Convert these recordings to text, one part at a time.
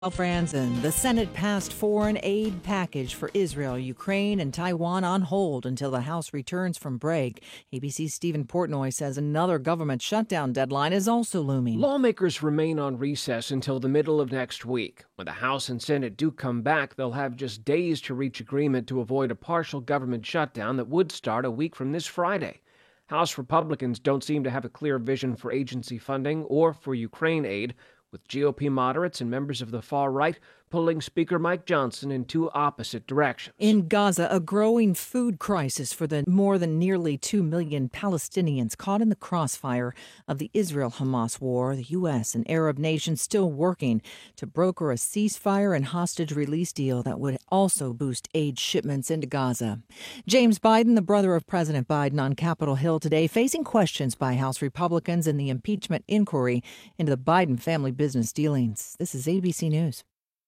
Well, Franzen, the Senate passed foreign aid package for Israel, Ukraine, and Taiwan on hold until the House returns from break. ABC's Stephen Portnoy says another government shutdown deadline is also looming. Lawmakers remain on recess until the middle of next week. When the House and Senate do come back, they'll have just days to reach agreement to avoid a partial government shutdown that would start a week from this Friday. House Republicans don't seem to have a clear vision for agency funding or for Ukraine aid, with GOP moderates and members of the far right pulling Speaker Mike Johnson in two opposite directions. In Gaza, a growing food crisis for the more than nearly 2 million Palestinians caught in the crossfire of the Israel-Hamas war. The U.S. and Arab nations still working to broker a ceasefire and hostage release deal that would also boost aid shipments into Gaza. James Biden, the brother of President Biden, on Capitol Hill today, facing questions by House Republicans in the impeachment inquiry into the Biden family business dealings. This is ABC News.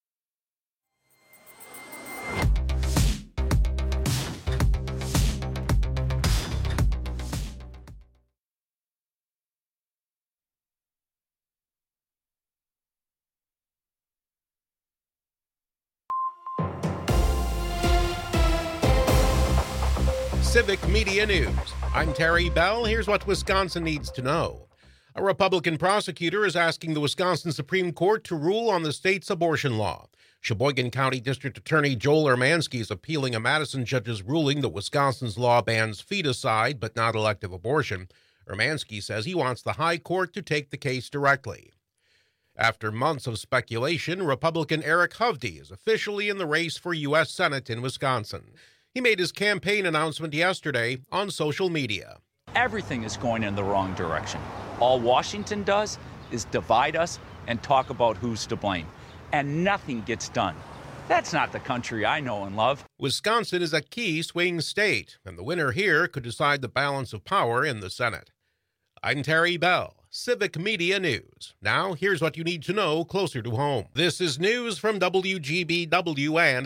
Civic Media News. I'm Terry Bell. Here's what Wisconsin needs to know. A Republican prosecutor is asking the Wisconsin Supreme Court to rule on the state's abortion law. Sheboygan County District Attorney Joel Ermansky is appealing a Madison judge's ruling that Wisconsin's law bans feticide but not elective abortion. Ermansky says he wants the High Court to take the case directly. After months of speculation, Republican Eric Hovde is officially in the race for U.S. Senate in Wisconsin. He made his campaign announcement yesterday on social media. Everything is going in the wrong direction. All Washington does is divide us and talk about who's to blame. And nothing gets done. That's not the country I know and love. Wisconsin is a key swing state, and the winner here could decide the balance of power in the Senate. I'm Terry Bell, Civic Media News. Now, here's what you need to know closer to home. This is news from WGBW and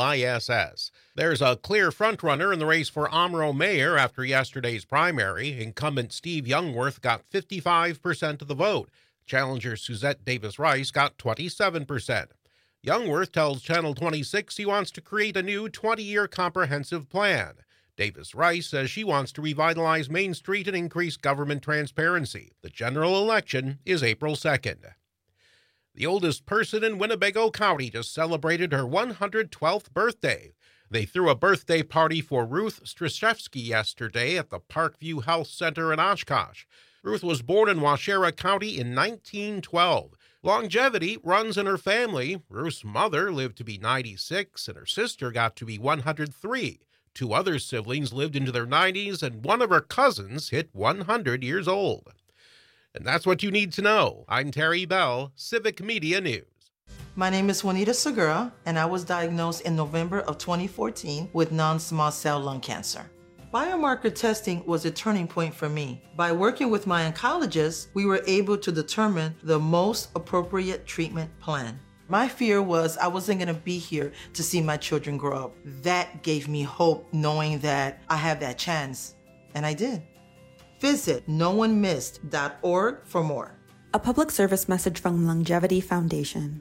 WISS. There's a clear frontrunner in the race for Omro mayor after yesterday's primary. Incumbent Steve Youngworth got 55% of the vote. Challenger Suzette Davis-Rice got 27%. Youngworth tells Channel 26 he wants to create a new 20-year comprehensive plan. Davis-Rice says she wants to revitalize Main Street and increase government transparency. The general election is April 2nd. The oldest person in Winnebago County just celebrated her 112th birthday. They threw a birthday party for Ruth Straszewski yesterday at the Parkview Health Center in Oshkosh. Ruth was born in Waushara County in 1912. Longevity runs in her family. Ruth's mother lived to be 96, and her sister got to be 103. Two other siblings lived into their 90s, and one of her cousins hit 100 years old. And that's what you need to know. I'm Terry Bell, Civic Media News. My name is Juanita Segura, and I was diagnosed in November of 2014 with non-small cell lung cancer. Biomarker testing was a turning point for me. By working with my oncologist, we were able to determine the most appropriate treatment plan. My fear was I wasn't going to be here to see my children grow up. That gave me hope, knowing that I have that chance, and I did. Visit noonemissed.org for more. A public service message from Longevity Foundation.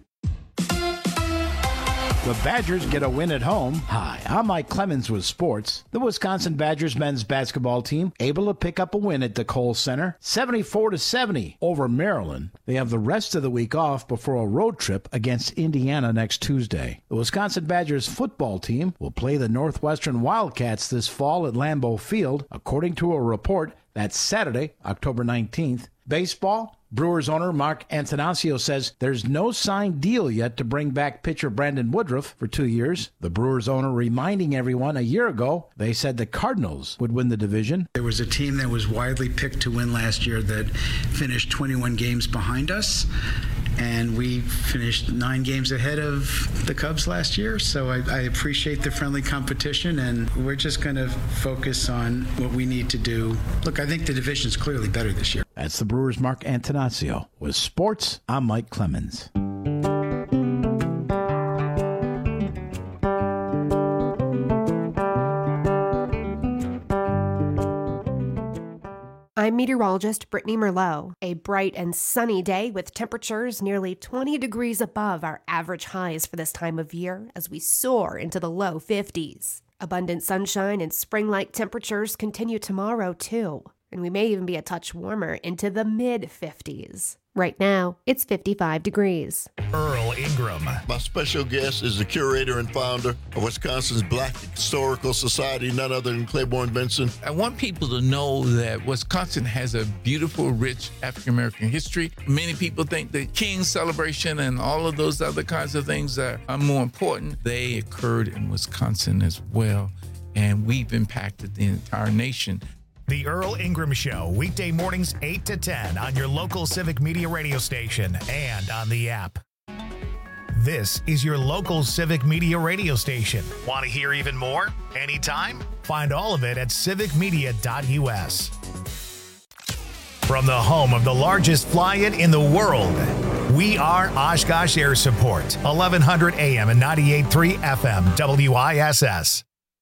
The Badgers get a win at home. Hi, I'm Mike Clemens with sports. The Wisconsin Badgers men's basketball team able to pick up a win at the Kohl Center, 74-70 over Maryland. They have the rest of the week off before a road trip against Indiana next Tuesday. The Wisconsin Badgers football team will play the Northwestern Wildcats this fall at Lambeau Field, according to a report. That's Saturday, October 19th. Baseball, Brewers owner Mark Antanasio says there's no signed deal yet to bring back pitcher Brandon Woodruff for 2 years. The Brewers owner reminding everyone a year ago they said the Cardinals would win the division. There was a team that was widely picked to win last year that finished 21 games behind us, and we finished 9 games ahead of the Cubs last year. So I appreciate the friendly competition, and we're just going to focus on what we need to do. Look, I think the division's clearly better this year. That's the Brewers' Mark Antanasio. With sports, I'm Mike Clemens. I'm meteorologist Brittany Merlot. A bright and sunny day with temperatures nearly 20 degrees above our average highs for this time of year as we soar into the low 50s. Abundant sunshine and spring-like temperatures continue tomorrow, too, and we may even be a touch warmer into the mid-50s. Right now, it's 55 degrees. Earl Ingram. My special guest is the curator and founder of Wisconsin's Black Historical Society, none other than Claiborne Benson. I want people to know that Wisconsin has a beautiful, rich African-American history. Many people think the King's celebration and all of those other kinds of things are more important. They occurred in Wisconsin as well, and we've impacted the entire nation. The Earl Ingram Show, weekday mornings 8 to 10 on your local Civic Media radio station and on the app. This is your local Civic Media radio station. Want to hear even more? Anytime? Find all of it at civicmedia.us. From the home of the largest fly-in in the world, we are Oshkosh Air Support, 1100 AM and 98.3 FM, WISS.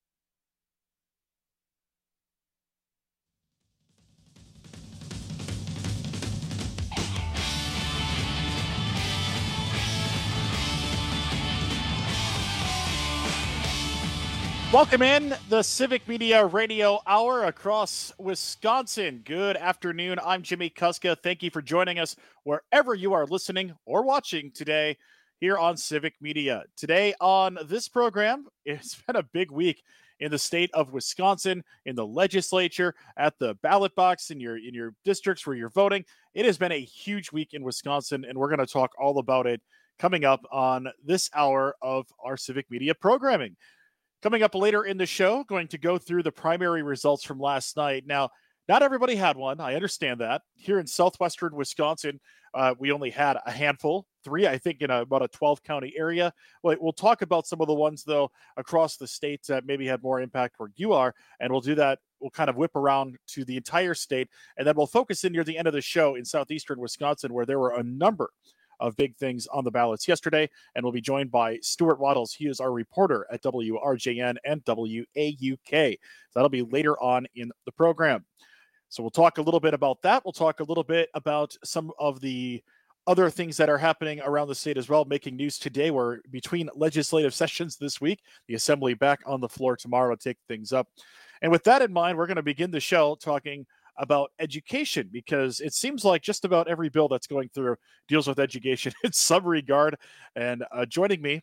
Welcome in the Civic Media Radio Hour across Wisconsin. Good afternoon. I'm Jimmy Kuska. Thank you for joining us wherever you are listening or watching today here on Civic Media. Today on this program, it's been a big week in the state of Wisconsin, in the legislature, at the ballot box, in your districts where you're voting. It has been a huge week in Wisconsin, and we're going to talk all about it coming up on this hour of our Civic Media programming. Coming up later in the show, going to go through the primary results from last night. Now, not everybody had one. I understand that. Here in southwestern Wisconsin, we only had a handful, 3, I think, in about a 12-county area. We'll talk about some of the ones, though, across the state that maybe had more impact where you are, and we'll do that. We'll kind of whip around to the entire state, and then we'll focus in near the end of the show in southeastern Wisconsin, where there were a number of big things on the ballots yesterday, and we'll be joined by Stuart Waddles. He is our reporter at WRJN and WAUK. So that'll be later on in the program. So we'll talk a little bit about that. We'll talk a little bit about some of the other things that are happening around the state as well, making news today. We're between legislative sessions this week, the assembly back on the floor tomorrow to take things up. And with that in mind, we're going to begin the show talking about education, because it seems like just about every bill that's going through deals with education in some regard. And joining me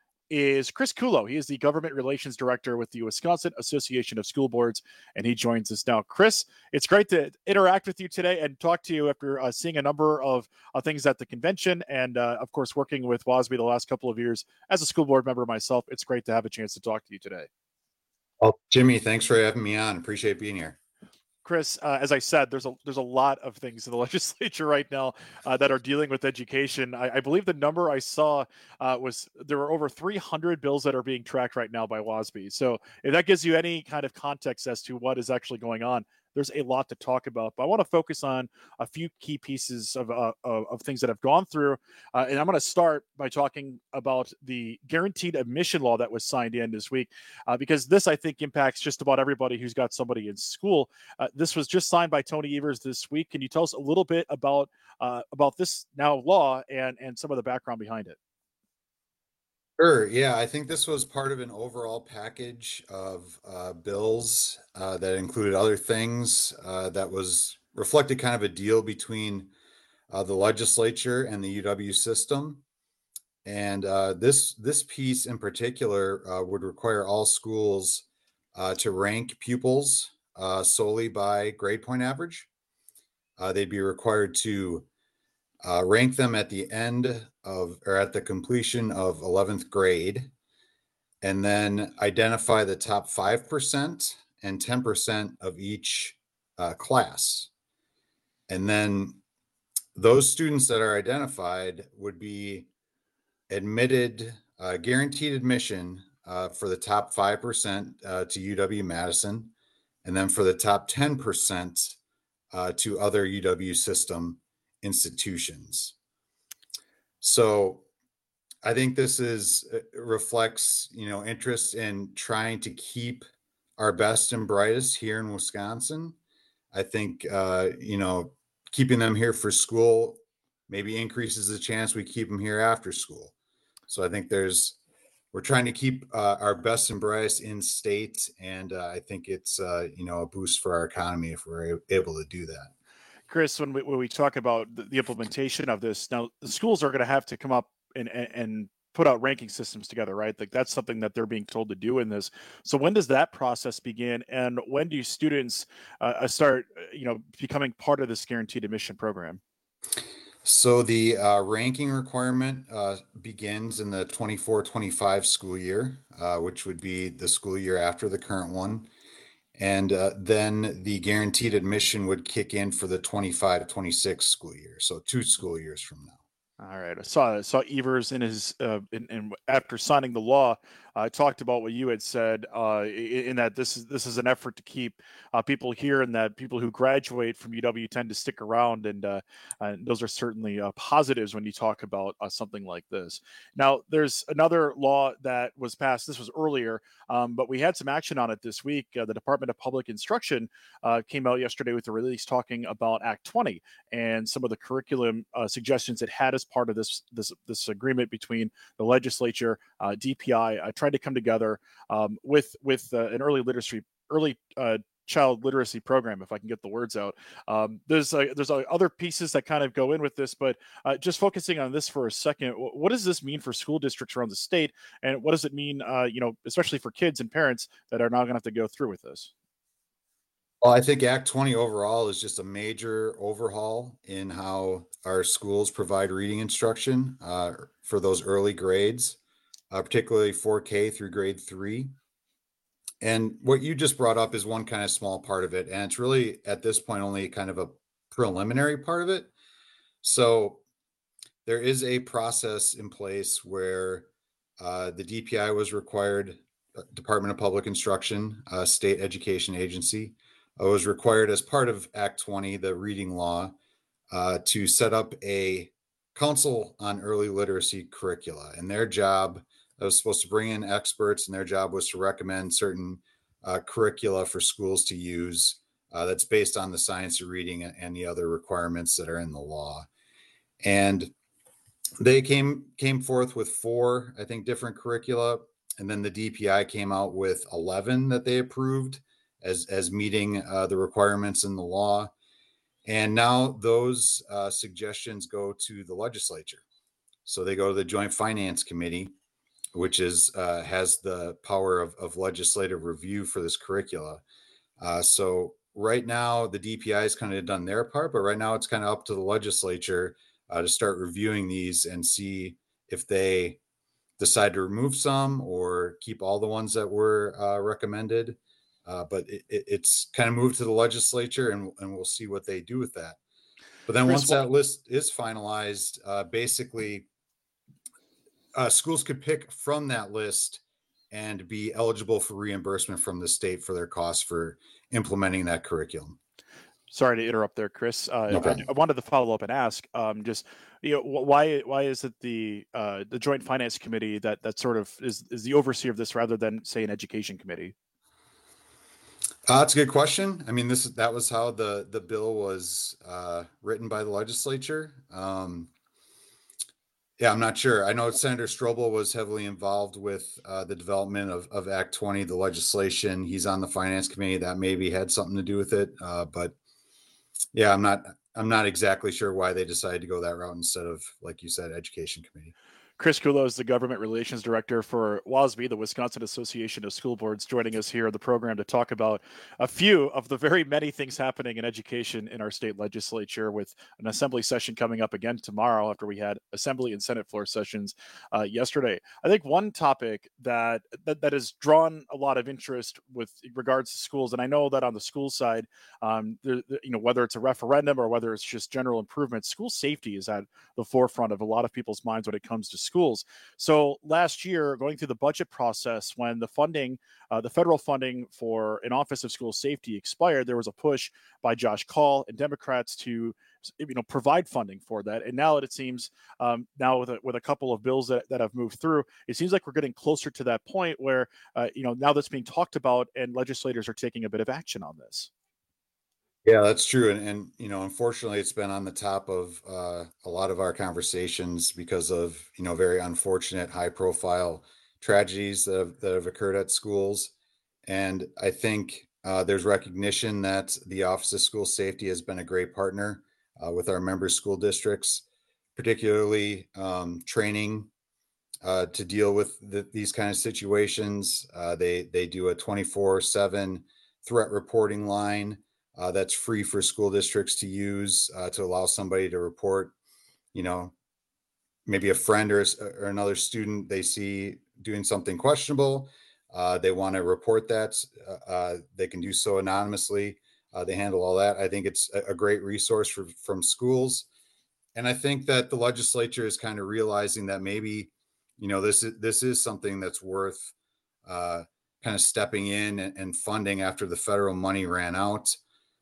is Chris Kulo. He is the Government Relations Director with the Wisconsin Association of School Boards, and he joins us now. Chris, it's great to interact with you today and talk to you after seeing a number of things at the convention and, of course, working with WASB the last couple of years as a school board member myself. It's great to have a chance to talk to you today. Well, Jimmy, thanks for having me on. Appreciate being here. Chris, as I said, there's a lot of things in the legislature right now that are dealing with education. I believe the number I saw was there were over 300 bills that are being tracked right now by WASB. So if that gives you any kind of context as to what is actually going on, there's a lot to talk about. But I want to focus on a few key pieces of things that have gone through. And I'm going to start by talking about the guaranteed admission law that was signed in this week, because this, I think, impacts just about everybody who's got somebody in school. This was just signed by Tony Evers this week. Can you tell us a little bit about this now law and some of the background behind it? Sure. Yeah, I think this was part of an overall package of bills that included other things that was reflected kind of a deal between the legislature and the UW system. And this piece in particular would require all schools to rank pupils solely by grade point average. They'd be required to rank them at the end of, or at the completion of 11th grade, and then identify the top 5% and 10% of each class. And then those students that are identified would be admitted, guaranteed admission for the top 5% to UW-Madison, and then for the top 10% to other UW system institutions. So I think this reflects, interest in trying to keep our best and brightest here in Wisconsin. I think, keeping them here for school maybe increases the chance we keep them here after school. So I think we're trying to keep our best and brightest in state. And I think it's, a boost for our economy if we're able to do that. Chris, when we talk about the implementation of this, now the schools are going to have to come up and put out ranking systems together, right? Like that's something that they're being told to do in this. So when does that process begin, and when do students start, becoming part of this guaranteed admission program? So the ranking requirement begins in the 24-25 school year, which would be the school year after the current one. And then the guaranteed admission would kick in for the 25-26 school year. So 2 school years from now. All right. I saw Evers in his in after signing the law, talked about what you had said in that this is an effort to keep people here, and that people who graduate from UW tend to stick around, and those are certainly positives when you talk about something like this. Now, there's another law that was passed. This was earlier, but we had some action on it this week. The Department of Public Instruction came out yesterday with a release talking about Act 20 and some of the curriculum suggestions it had as part of this agreement between the legislature, DPI, tried to come together with an early child literacy program, if I can get the words out. There's other pieces that kind of go in with this, but just focusing on this for a second, what does this mean for school districts around the state, and what does it mean, especially for kids and parents that are now going to have to go through with this? Well, I think Act 20 overall is just a major overhaul in how our schools provide reading instruction for those early grades, particularly 4K through grade 3. And what you just brought up is one kind of small part of it. And it's really, at this point, only kind of a preliminary part of it. So there is a process in place where the DPI was required, Department of Public Instruction, state education agency, was required as part of Act 20, the reading law, to set up a council on early literacy curricula. And their job was supposed to bring in experts, and their job was to recommend certain curricula for schools to use that's based on the science of reading and the other requirements that are in the law. And they came forth with 4, I think, different curricula. And then the DPI came out with 11 that they approved as meeting the requirements in the law. And now those suggestions go to the legislature. So they go to the Joint Finance Committee, which has the power of legislative review for this curricula. So right now the DPI has kind of done their part, but right now it's kind of up to the legislature to start reviewing these and see if they decide to remove some or keep all the ones that were recommended. But it's kind of moved to the legislature, and we'll see what they do with that. But then once that list is finalized, basically schools could pick from that list and be eligible for reimbursement from the state for their costs for implementing that curriculum. Sorry to interrupt there, Chris. I wanted to follow up and ask, why is it the Joint Finance Committee that sort of is the overseer of this rather than, say, an education committee? That's a good question. I mean, that was how the bill was written by the legislature. I'm not sure. I know Senator Strobel was heavily involved with the development of Act 20, the legislation. He's on the Finance Committee. That maybe had something to do with it. But yeah, I'm not exactly sure why they decided to go that route instead of, like you said, Education Committee. Chris Kulo is the Government Relations Director for WASB, the Wisconsin Association of School Boards, joining us here on the program to talk about a few of the very many things happening in education in our state legislature, with an assembly session coming up again tomorrow after we had Assembly and Senate floor sessions yesterday. I think one topic that has drawn a lot of interest with regards to schools, and I know that on the school side, whether it's a referendum or whether it's just general improvement, school safety is at the forefront of a lot of people's minds when it comes to schools. So last year, going through the budget process, when the funding, the federal funding for an Office of School Safety expired, there was a push by Josh Kaul and Democrats to provide funding for that. And now it seems, now with a couple of bills that have moved through, it seems like we're getting closer to that point where, now that's being talked about and legislators are taking a bit of action on this. Yeah, that's true. And unfortunately, it's been on the top of a lot of our conversations because of, very unfortunate high profile tragedies that have occurred at schools. And I think there's recognition that the Office of School Safety has been a great partner with our member school districts, particularly training to deal with these kind of situations. They do a 24/7 threat reporting line that's free for school districts to use to allow somebody to report, maybe a friend or another student they see doing something questionable. They want to report that. They can do so anonymously. They handle all that. I think it's a great resource from schools. And I think that the legislature is kind of realizing that maybe, this is something that's worth kind of stepping in and funding after the federal money ran out.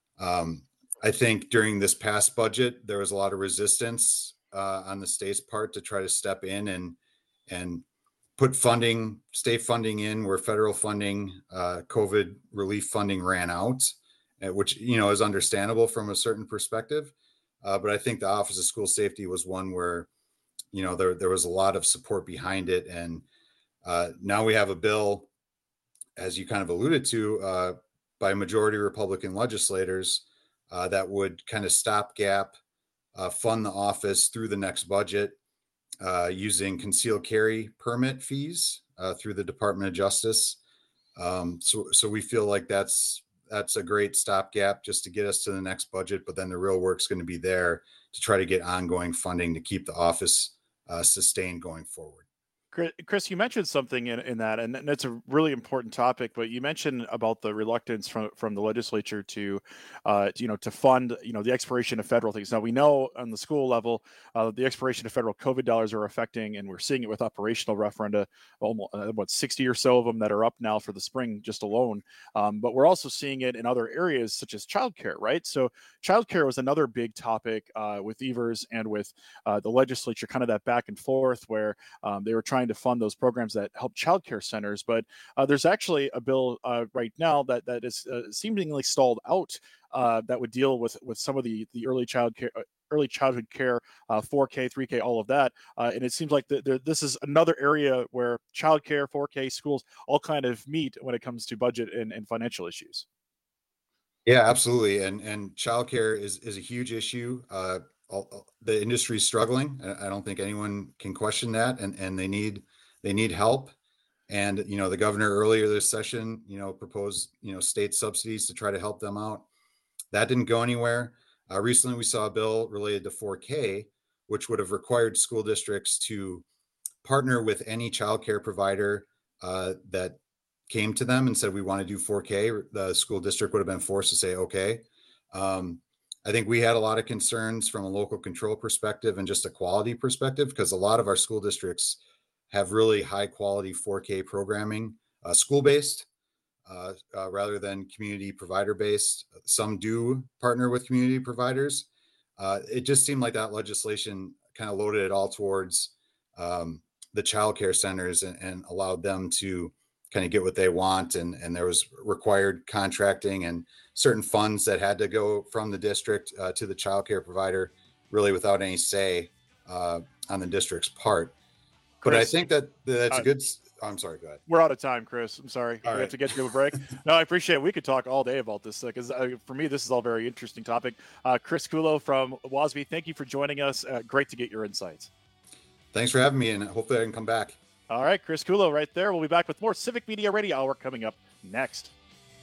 I think during this past budget, there was a lot of resistance on the state's part to try to step in and put state funding in where federal funding, COVID relief funding ran out, which, is understandable from a certain perspective. But I think the Office of School Safety was one where, there was a lot of support behind it. And now we have a bill, as you kind of alluded to, by majority Republican legislators that would kind of stopgap fund the office through the next budget using concealed carry permit fees through the Department of Justice. So we feel like that's a great stopgap just to get us to the next budget, but then the real work's going to be there to try to get ongoing funding to keep the office sustained going forward. Chris, you mentioned something in that, and it's a really important topic. But you mentioned about the reluctance from the legislature to fund, the expiration of federal things. Now we know on the school level, the expiration of federal COVID dollars are affecting, and we're seeing it with operational referenda, almost 60 or so of them that are up now for the spring just alone. But we're also seeing it in other areas such as childcare, right? So childcare was another big topic with Evers and with the legislature, kind of that back and forth where they were trying to fund those programs that help childcare centers. But there's actually a bill right now that is seemingly stalled out that would deal with some of the early childhood care, 4K, 3K, all of that. And it seems like this is another area where childcare, 4K, schools all kind of meet when it comes to budget and financial issues. Yeah, absolutely. And childcare is a huge issue. The industry is struggling. I don't think anyone can question that. And they need help. And, the governor earlier this session, proposed, state subsidies to try to help them out. That didn't go anywhere. Recently, we saw a bill related to 4K, which would have required school districts to partner with any childcare provider that came to them and said, we want to do 4K. The school district would have been forced to say, okay. I think we had a lot of concerns from a local control perspective and just a quality perspective, because a lot of our school districts have really high quality 4K programming, school-based rather than community provider-based. Some do partner with community providers. It just seemed like that legislation kind of loaded it all towards the childcare centers and allowed them to kind of get what they want. And there was required contracting and certain funds that had to go from the district to the childcare provider, really without any say on the district's part. Chris, but I think that's a good. I'm sorry, go ahead. We're out of time, Chris. I'm sorry. We have to get to a break. No, I appreciate it. We could talk all day about this because for me, this is all very interesting topic. Chris Kullo from WASB, thank you for joining us. Great to get your insights. Thanks for having me, and hopefully I can come back. All right, Chris Kullo right there. We'll be back with more Civic Media Radio Hour coming up next.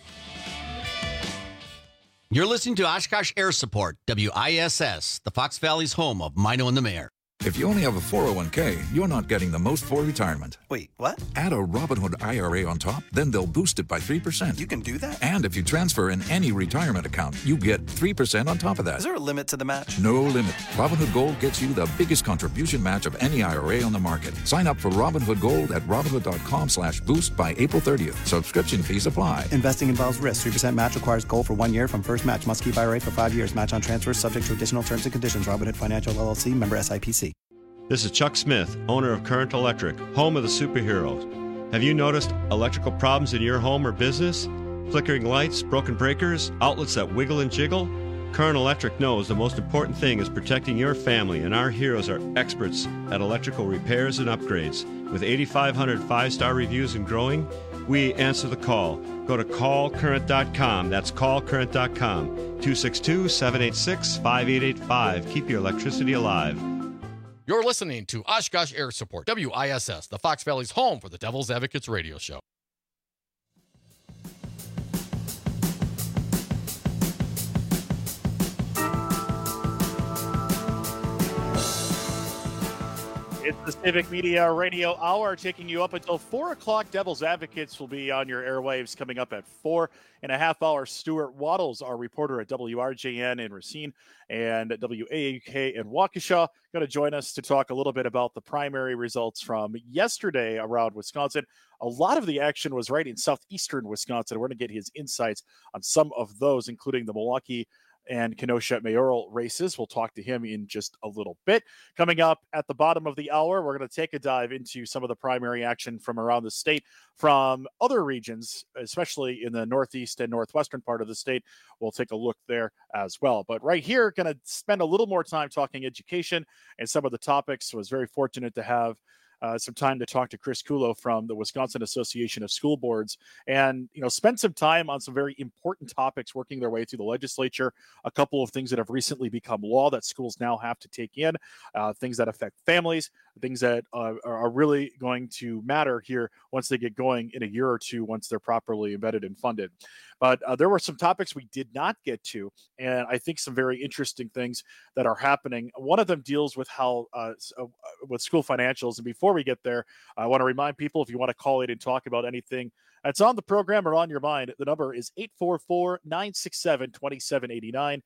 You're listening to Oshkosh Air Support, WISS, the Fox Valley's home of Mino and the Mayor. If you only have a 401k, you're not getting the most for retirement. Wait, what? Add a Robinhood IRA on top, then they'll boost it by 3%. You can do that? And if you transfer in any retirement account, you get 3% on top of that. Is there a limit to the match? No limit. Robinhood Gold gets you the biggest contribution match of any IRA on the market. Sign up for Robinhood Gold at Robinhood.com/boost by April 30th. Subscription fees apply. Investing involves risk. 3% match requires gold for 1 year from first match. Must keep IRA for 5 years. Match on transfers subject to additional terms and conditions. Robinhood Financial LLC, member SIPC. This is Chuck Smith, owner of Current Electric, home of the superheroes. Have you noticed electrical problems in your home or business? Flickering lights, broken breakers, outlets that wiggle and jiggle? Current Electric knows the most important thing is protecting your family, and our heroes are experts at electrical repairs and upgrades. With 8,500 five-star reviews and growing, we answer the call. Go to callcurrent.com. That's callcurrent.com. 262-786-5885. Keep your electricity alive. You're listening to Oshkosh Air Support, WISS, the Fox Valley's home for the Devil's Advocates radio show. It's the Civic Media Radio Hour, taking you up until 4 o'clock. Devil's Advocates will be on your airwaves coming up at 4.5 hours. Stuart Waddles, our reporter at WRJN in Racine and WAUK in Waukesha, going to join us to talk a little bit about the primary results from yesterday around Wisconsin. A lot of the action was right in southeastern Wisconsin. We're going to get his insights on some of those, including the Milwaukee and Kenosha mayoral races. We'll talk to him in just a little bit. Coming up at the bottom of the hour, we're going to take a dive into some of the primary action from around the state, from other regions, especially in the northeast and northwestern part of the state. We'll take a look there as well. But right here, going to spend a little more time talking education and some of the topics. Was very fortunate to have some time to talk to Chris Kulo from the Wisconsin Association of School Boards, and spend some time on some very important topics working their way through the legislature. A couple of things that have recently become law that schools now have to take in, things that affect families, things that are really going to matter here once they get going in a year or two, once they're properly embedded and funded. But there were some topics we did not get to, and I think some very interesting things that are happening. One of them deals with how with school financials. And before we get there, I want to remind people, if you want to call in and talk about anything that's on the program or on your mind, the number is 844-967-2789,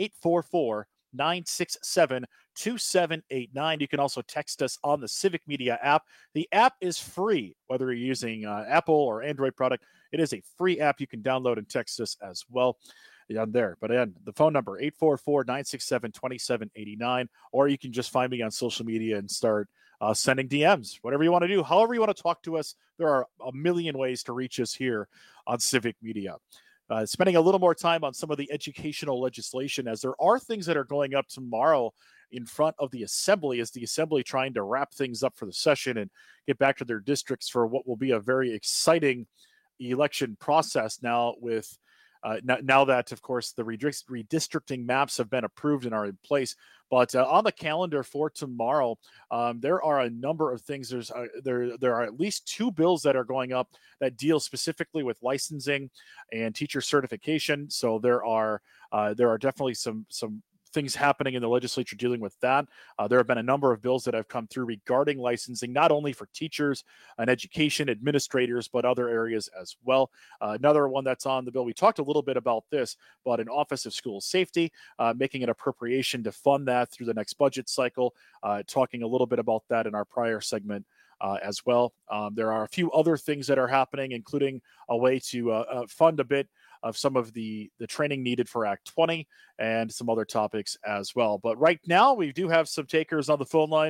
844-967-2789. You can also text us on the Civic Media app. The app is free, whether you're using Apple or Android product. It is a free app. You can download and text us as well on there. But again, the phone number, 844-967-2789, or you can just find me on social media and start sending DMs, whatever you want to do, however you want to talk to us. There are a million ways to reach us here on Civic Media. Spending a little more time on some of the educational legislation, as there are things that are going up tomorrow in front of the Assembly, as the Assembly trying to wrap things up for the session and get back to their districts for what will be a very exciting election process now, with now that, of course, the redistricting maps have been approved and are in place. But on the calendar for tomorrow, there are a number of things. There are at least two bills that are going up that deal specifically with licensing and teacher certification. So there are definitely some things happening in the legislature dealing with that. There have been a number of bills that have come through regarding licensing, not only for teachers and education administrators, but other areas as well. Another one that's on the bill, we talked a little bit about this, but an Office of School Safety, making an appropriation to fund that through the next budget cycle, talking a little bit about that in our prior segment as well. There are a few other things that are happening, including a way to fund a bit of some of the training needed for Act 20 and some other topics as well. But right now, we do have some takers on the phone line,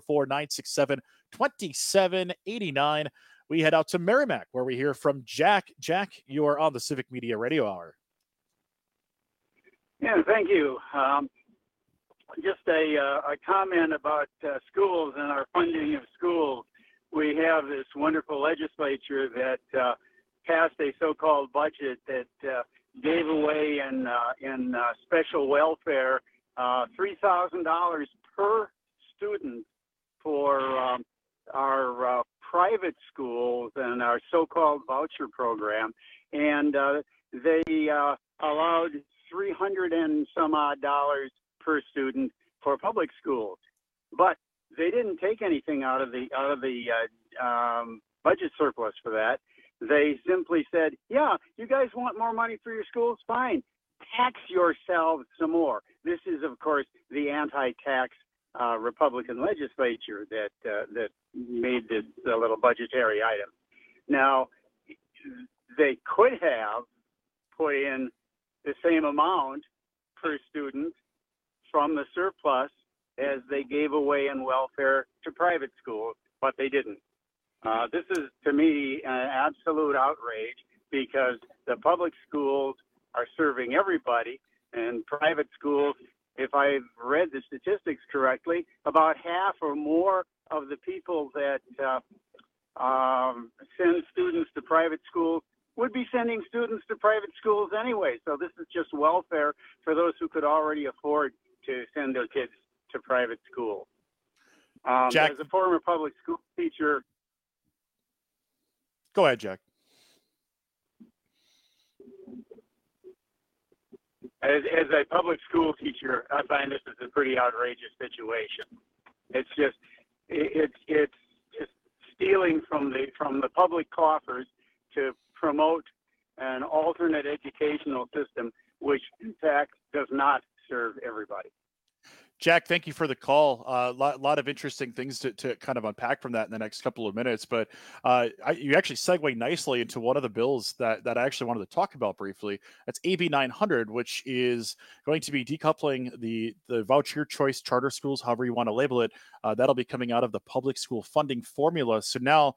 844-967-2789. We head out to Merrimack, where we hear from Jack. Jack, you are on the Civic Media Radio Hour. Yeah, thank you. Just a comment about schools and our funding of schools. We have this wonderful legislature that passed a so-called budget that gave away in special welfare $3,000 per student for our private schools and our so-called voucher program, and they allowed $300 and some odd per student for public schools, but they didn't take anything out of the budget surplus for that. They simply said, yeah, you guys want more money for your schools? Fine. Tax yourselves some more. This is, of course, the anti-tax Republican legislature that made this a little budgetary item. Now, they could have put in the same amount per student from the surplus as they gave away in welfare to private schools, but they didn't. This is, to me, an absolute outrage, because the public schools are serving everybody, and private schools, if I've read the statistics correctly, about half or more of the people that send students to private schools would be sending students to private schools anyway. So this is just welfare for those who could already afford to send their kids to private schools. Jack, as a former public school teacher. Go ahead, Jack. As a public school teacher, I find this is a pretty outrageous situation. It's just stealing from the public coffers to promote an alternate educational system, which in fact does not serve everybody. Jack, thank you for the call. A lot of interesting things to kind of unpack from that in the next couple of minutes. But you actually segue nicely into one of the bills that I actually wanted to talk about briefly. That's AB 900, which is going to be decoupling the voucher choice charter schools, however you want to label it. That'll be coming out of the public school funding formula. So now,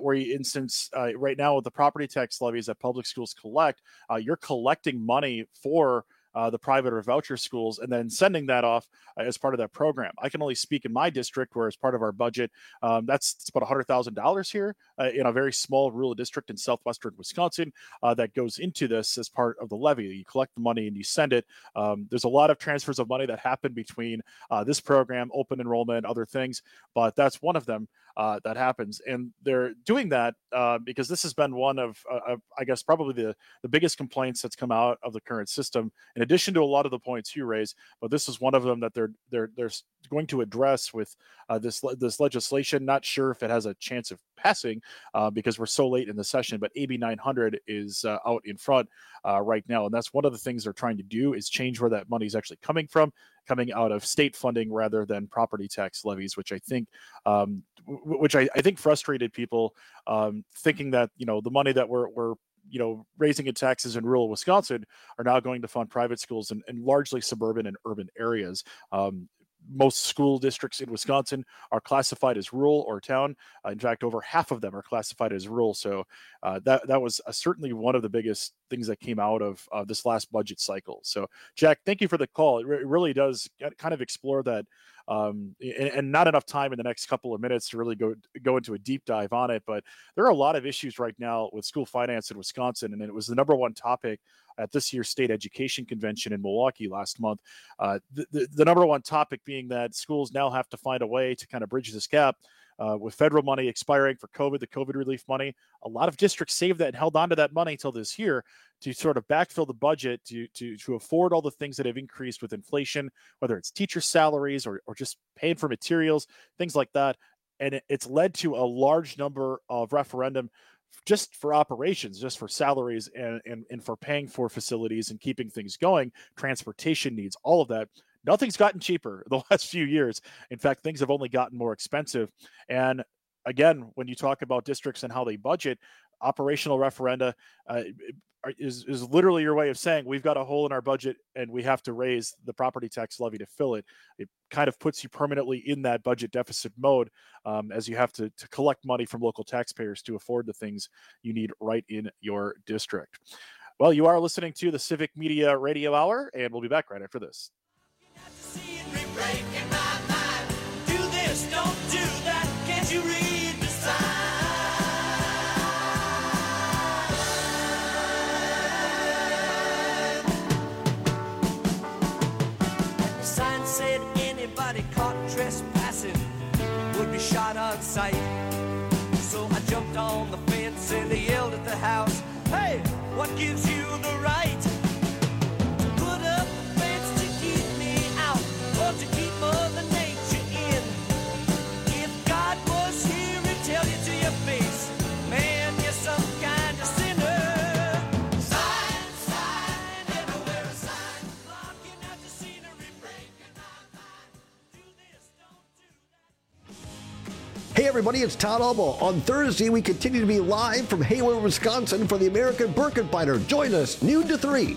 right now with the property tax levies that public schools collect, you're collecting money for the private or voucher schools and then sending that off as part of that program. I can only speak in my district where as part of our budget, it's about $100,000 here in a very small rural district in southwestern Wisconsin that goes into this as part of the levy. You collect the money and you send it. There's a lot of transfers of money that happen between this program, open enrollment, other things, but that's one of them that happens. And they're doing that because this has been one of I guess, probably the biggest complaints that's come out of the current system, in addition to a lot of the points you raised. But this is one of them that they're going to address with this legislation. Not sure if it has a chance of passing because we're so late in the session, but AB 900 is out in front right now. And that's one of the things they're trying to do, is change where that money is actually coming from, coming out of state funding rather than property tax levies, which I think frustrated people, thinking that, the money that we're raising in taxes in rural Wisconsin are now going to fund private schools in largely suburban and urban areas. Most school districts in Wisconsin are classified as rural or town. In fact, over half of them are classified as rural. So that was certainly one of the biggest things that came out of this last budget cycle. So, Jack, thank you for the call. It really does kind of explore that. And not enough time in the next couple of minutes to really go into a deep dive on it. But there are a lot of issues right now with school finance in Wisconsin, and it was the number one topic at this year's state education convention in Milwaukee last month. The number one topic being that schools now have to find a way to kind of bridge this gap. With federal money expiring for COVID, the COVID relief money, a lot of districts saved that and held on to that money until this year to sort of backfill the budget to afford all the things that have increased with inflation, whether it's teacher salaries or just paying for materials, things like that. And it's led to a large number of referendum just for operations, just for salaries and for paying for facilities and keeping things going, transportation needs, all of that. Nothing's gotten cheaper the last few years. In fact, things have only gotten more expensive. And again, when you talk about districts and how they budget, operational referenda is literally your way of saying we've got a hole in our budget and we have to raise the property tax levy to fill it. It kind of puts you permanently in that budget deficit mode as you have to collect money from local taxpayers to afford the things you need right in your district. Well, you are listening to the Civic Media Radio Hour, and we'll be back right after this. Breaking my mind. Do this, don't do that. Can't you read the sign? The sign said anybody caught trespassing would be shot on sight. So I jumped on the fence and I yelled at the house, hey, what gives you the right to put up a fence to keep me out? Or to keep Mother Nature in? If God was here, he'd tell you to your face, man, you're some kind of sinner. Sign, sign, everywhere a sign, blocking out the scenery, breaking my mind. Do this, don't do that. Hey everybody, it's Todd Albo. On Thursday, we continue to be live from Hayward, Wisconsin for the American Burkett Biter. Join us, noon to 3.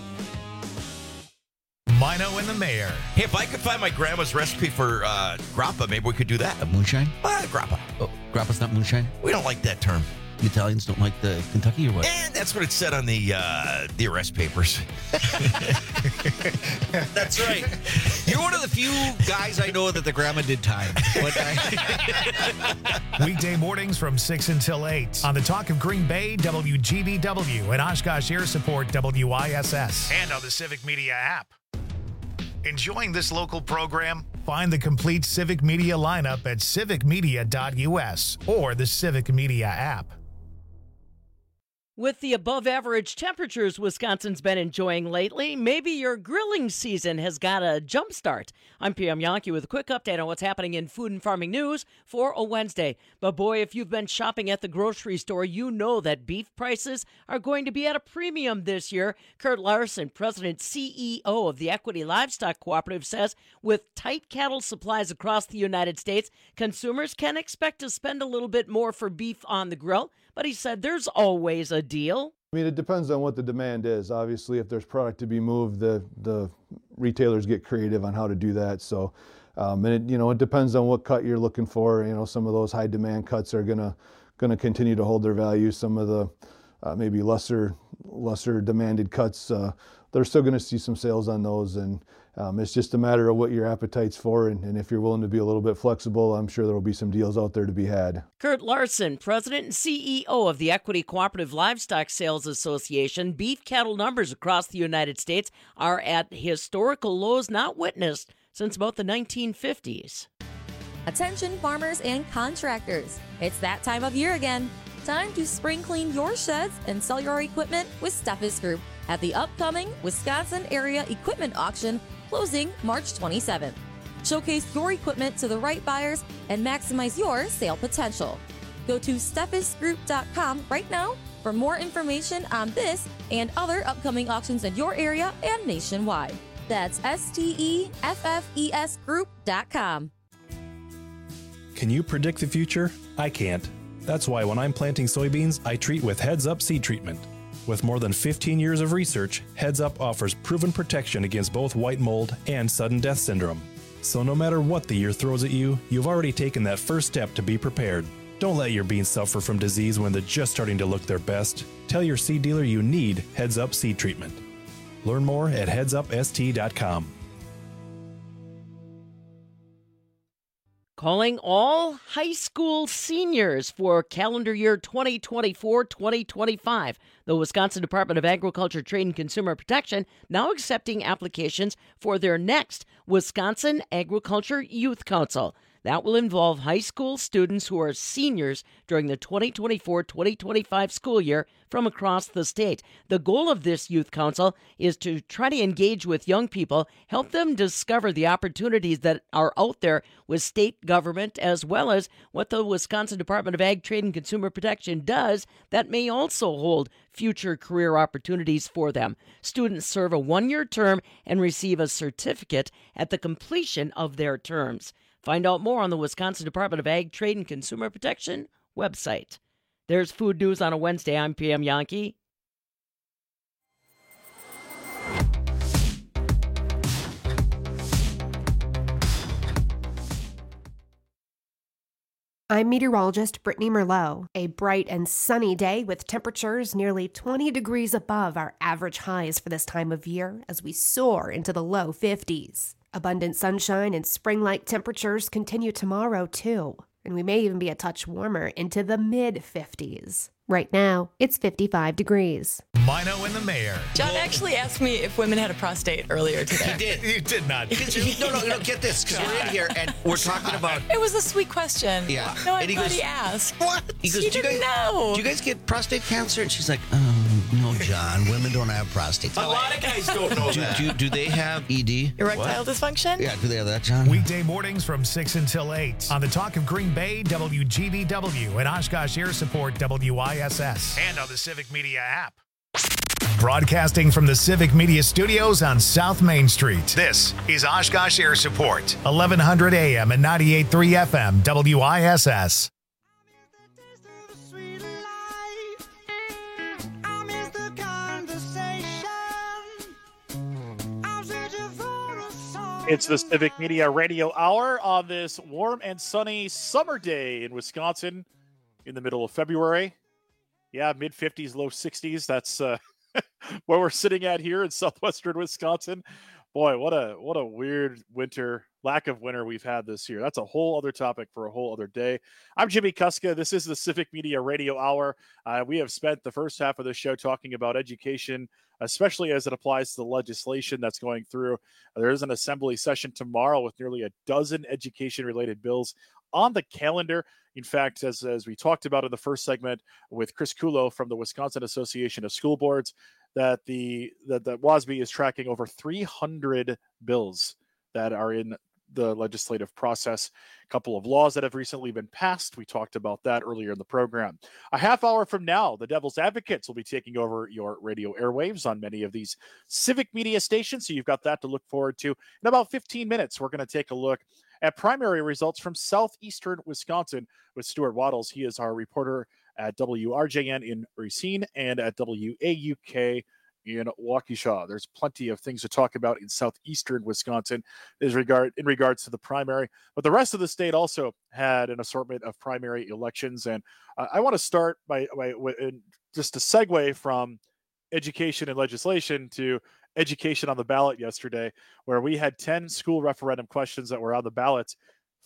Mino and the Mayor. Hey, if I could find my grandma's recipe for grappa, maybe we could do that. A moonshine? Grappa. Oh, grappa's not moonshine? We don't like that term. The Italians don't like the Kentucky or what? And that's what it said on the arrest papers. That's right. You're one of the few guys I know that the grandma did time. But Weekday mornings from 6 until 8 on the Talk of Green Bay, WGBW, and Oshkosh Air Support, WISS, and on the Civic Media app. Enjoying this local program? Find the complete Civic Media lineup at civicmedia.us or the Civic Media app. With the above-average temperatures Wisconsin's been enjoying lately, maybe your grilling season has got a jump start. I'm PM Yankee with a quick update on what's happening in food and farming news for a Wednesday. But boy, if you've been shopping at the grocery store, you know that beef prices are going to be at a premium this year. Kurt Larson, President CEO of the Equity Livestock Cooperative, says with tight cattle supplies across the United States, consumers can expect to spend a little bit more for beef on the grill. But he said there's always a deal. I mean, it depends on what the demand is. Obviously, if there's product to be moved, the retailers get creative on how to do that. So, and it depends on what cut you're looking for. Some of those high demand cuts are gonna continue to hold their value. Some of the maybe lesser demanded cuts, they're still going to see some sales on those. And it's just a matter of what your appetite's for. And if you're willing to be a little bit flexible, I'm sure there will be some deals out there to be had. Kurt Larson, President and CEO of the Equity Cooperative Livestock Sales Association. Beef cattle numbers across the United States are at historical lows not witnessed since about the 1950s. Attention farmers and contractors. It's that time of year again. Time to spring clean your sheds and sell your equipment with Steffes Group at the upcoming Wisconsin Area Equipment Auction closing March 27th. Showcase your equipment to the right buyers and maximize your sale potential. Go to steffesgroup.com right now for more information on this and other upcoming auctions in your area and nationwide. That's STEFFES Group.com. Can you predict the future? I can't. That's why when I'm planting soybeans, I treat with Heads Up seed treatment. With more than 15 years of research, Heads Up offers proven protection against both white mold and sudden death syndrome. So no matter what the year throws at you, you've already taken that first step to be prepared. Don't let your beans suffer from disease when they're just starting to look their best. Tell your seed dealer you need Heads Up seed treatment. Learn more at headsupst.com. Calling all high school seniors for calendar year 2024-2025. The Wisconsin Department of Agriculture, Trade, and Consumer Protection now accepting applications for their next Wisconsin Agriculture Youth Council. That will involve high school students who are seniors during the 2024-2025 school year from across the state. The goal of this youth council is to try to engage with young people, help them discover the opportunities that are out there with state government, as well as what the Wisconsin Department of Ag, Trade, and Consumer Protection does that may also hold future career opportunities for them. Students serve a one-year term and receive a certificate at the completion of their terms. Find out more on the Wisconsin Department of Ag, Trade, and Consumer Protection website. There's food news on a Wednesday. I'm PM Yankee. I'm meteorologist Brittany Merlot. A bright and sunny day with temperatures nearly 20 degrees above our average highs for this time of year as we soar into the low 50s. Abundant sunshine and spring-like temperatures continue tomorrow, too, and we may even be a touch warmer into the mid-50s. Right now, it's 55 degrees. Mino and the mayor. John actually asked me if women had a prostate earlier today. He did. You did not. No, get this, because we're in here and we're talking about... It was a sweet question. Yeah. No, and he goes, asked. What? He goes, you didn't know. Do you guys get prostate cancer? And she's like, no, John, women don't have prostate. A lot of guys don't know that. Do they have ED? Erectile dysfunction? Yeah, do they have that, John? Weekday mornings from 6 until 8 on the Talk of Green Bay, WGBW, and Oshkosh Air Support, WISS, and on the Civic Media app. Broadcasting from the Civic Media Studios on South Main Street, this is Oshkosh Air Support, 1100 AM and 98.3 FM, WISS. It's the Civic Media Radio Hour on this warm and sunny summer day in Wisconsin in the middle of February. Yeah, mid 50s, low 60s. That's where we're sitting at here in southwestern Wisconsin. Boy, what a weird winter, lack of winter we've had this year. That's a whole other topic for a whole other day. I'm Jimmy Kuska. This is the Civic Media Radio Hour. We have spent the first half of the show talking about education, especially as it applies to the legislation that's going through. There is an assembly session tomorrow with nearly a dozen education-related bills on the calendar. In fact, as we talked about in the first segment with Chris Kulo from the Wisconsin Association of School Boards, that the WASB is tracking over 300 bills that are in the legislative process. A couple of laws that have recently been passed. We talked about that earlier in the program. A half hour from now, the Devil's Advocates will be taking over your radio airwaves on many of these civic media stations. So you've got that to look forward to. In about 15 minutes, we're going to take a look at primary results from southeastern Wisconsin with Stuart Waddles. He is our reporter at WRJN in Racine and at WAUK in Waukesha. There's plenty of things to talk about in southeastern Wisconsin in regards to the primary, but the rest of the state also had an assortment of primary elections. And I want to start by just a segue from education and legislation to education on the ballot yesterday, where we had 10 school referendum questions that were on the ballot.